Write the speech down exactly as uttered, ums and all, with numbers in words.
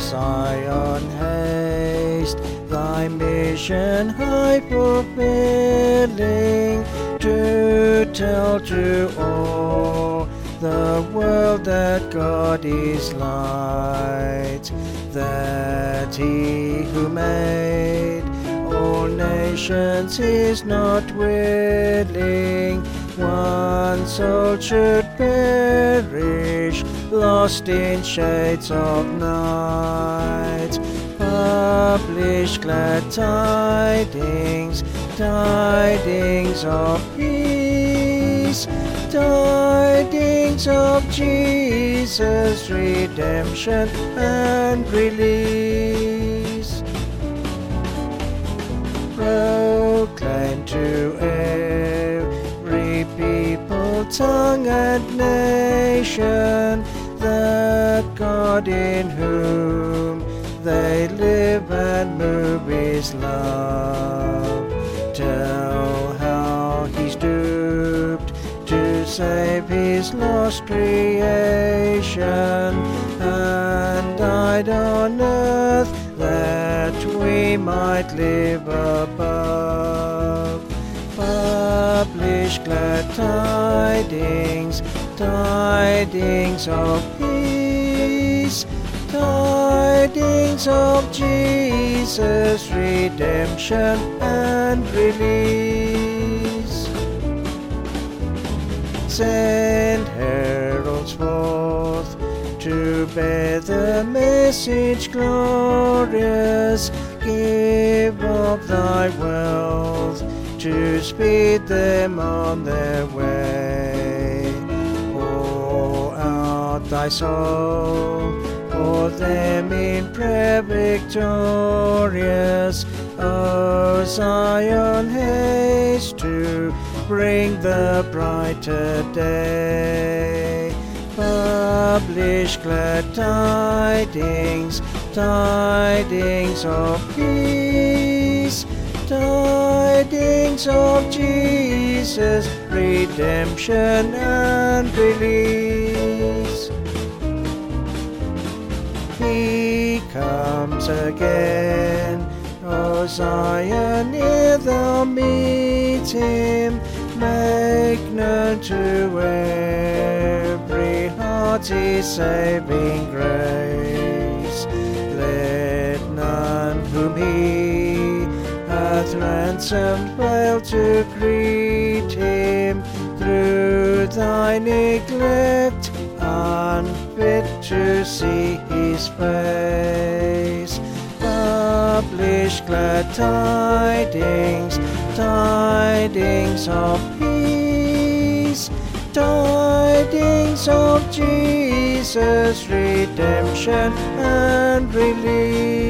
Zion, haste, thy mission high fulfilling, to tell to all the world that God is light, that he who made all nations is not willing one soul should perish, lost in shades of night. Publish glad tidings, tidings of peace, tidings of Jesus' redemption and release. Proclaim to every people, tongue and nation that God in whom they live and move is love. Tell how he's duped to save his lost creation, and died on earth that we might live above. Publish glad tidings, tidings of peace, tidings of Jesus' redemption and release. Send heralds forth to bear the message glorious, give of thy wealth to speed them on their way. Pour out thy soul for them in prayer victorious. O Zion, haste to bring the brighter day. Publish glad tidings, tidings of peace, tidings of Jesus' redemption and release. He comes again, O Zion, ere thou meet him, make known to every heart his saving grace. Let none whom he hath ransomed fail to greet him, through thy neglect unfit to see his face. Publish glad tidings, tidings of peace, tidings of Jesus' redemption and release.